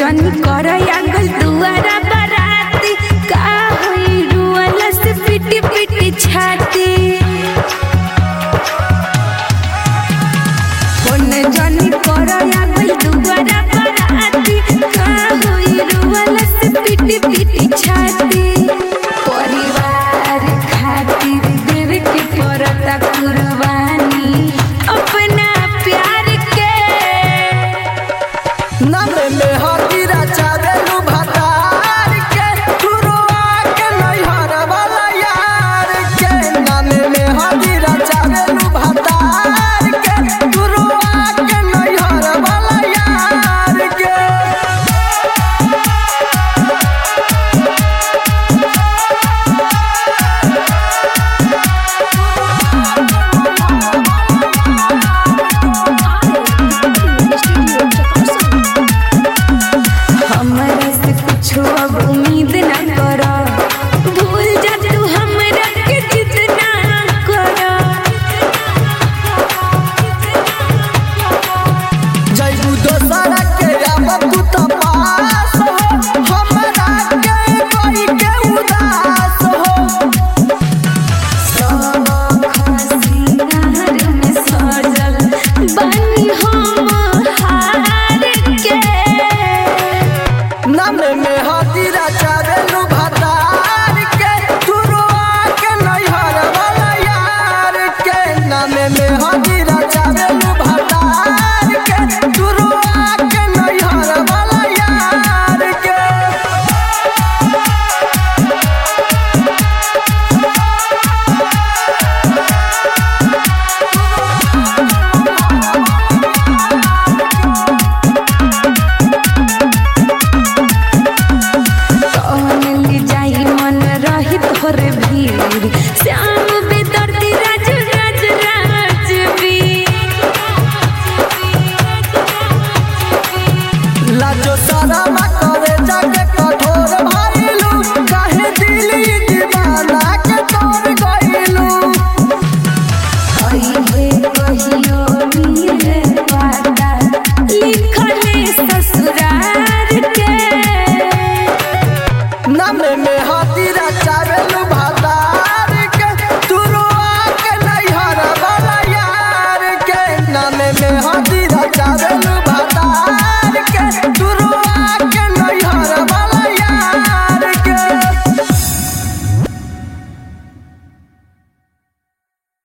जनी कर आगल दुआरा बराती का होई रुअला से पिटी पिटी छाती कोने जनी कर आगल दुआरा बराती का होई रुअला से पिटी पिटी छाती परिवार खातिर देव के करता कुर्बानी अपना प्यार के नाम में हकीरा चावेलू भतार के गुरुआ के नैहर वाला यार के नाम में हकीरा चावेलू भतार के गुरुआ के नैहर वाला यार के हमरा से कुछ अब उम्मीद ना कर भूल जा तू हमरा के जितना कर जैबू दोसरा के अब तू तो पास हो हमरा के कोई के उदास हो सब खसिनार में सजल बनी हम हार के नाम में हकीरा चावेलू भतार के गुरुआ के नैहर वाला यार के नाम में हकीरा चावेलू भतार के गुरुआ के नैहर वाला यार के कौन ले जाई मन रही तोहरे भीड़ श्याम